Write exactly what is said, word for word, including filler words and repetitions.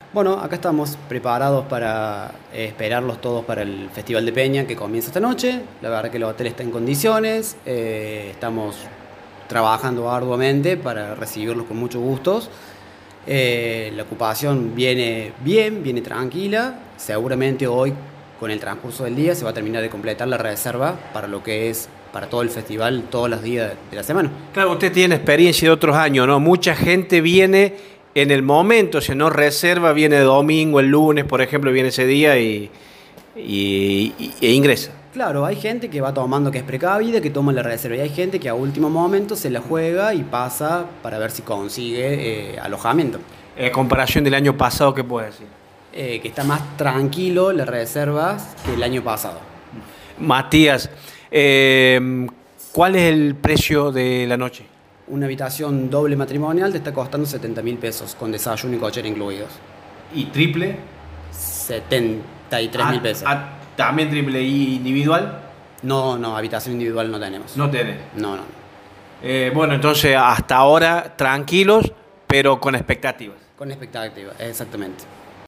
Bueno, acá estamos preparados para eh, esperarlos todos para el Festival de Peña que comienza esta noche. La verdad que el hotel está en condiciones, eh, estamos trabajando arduamente para recibirlos con mucho gusto. Eh, la ocupación viene bien, viene tranquila. Seguramente hoy, con el transcurso del día, se va a terminar de completar la reserva para lo que es para todo el festival, todos los días de la semana. Claro, usted tiene experiencia de otros años, ¿no? Mucha gente viene en el momento, si no reserva, viene domingo, el lunes, por ejemplo, viene ese día y, y, y- e ingresa. Claro, hay gente que va tomando que es precavida, que toma la reserva, y hay gente que a último momento se la juega y pasa para ver si consigue eh, alojamiento. En comparación del año pasado, ¿qué puede decir? Eh, que está más tranquilo las reservas que el año pasado. Matías, eh, ¿cuál es el precio de la noche? Una habitación doble matrimonial te está costando setenta mil pesos, con desayuno y cochera incluidos. ¿Y triple? setenta y tres mil pesos. Ah, ¿también triple y individual? No, no, habitación individual no tenemos. No tenés. No, no. Eh, bueno, entonces hasta ahora tranquilos, pero con expectativas. Con expectativa, exactamente.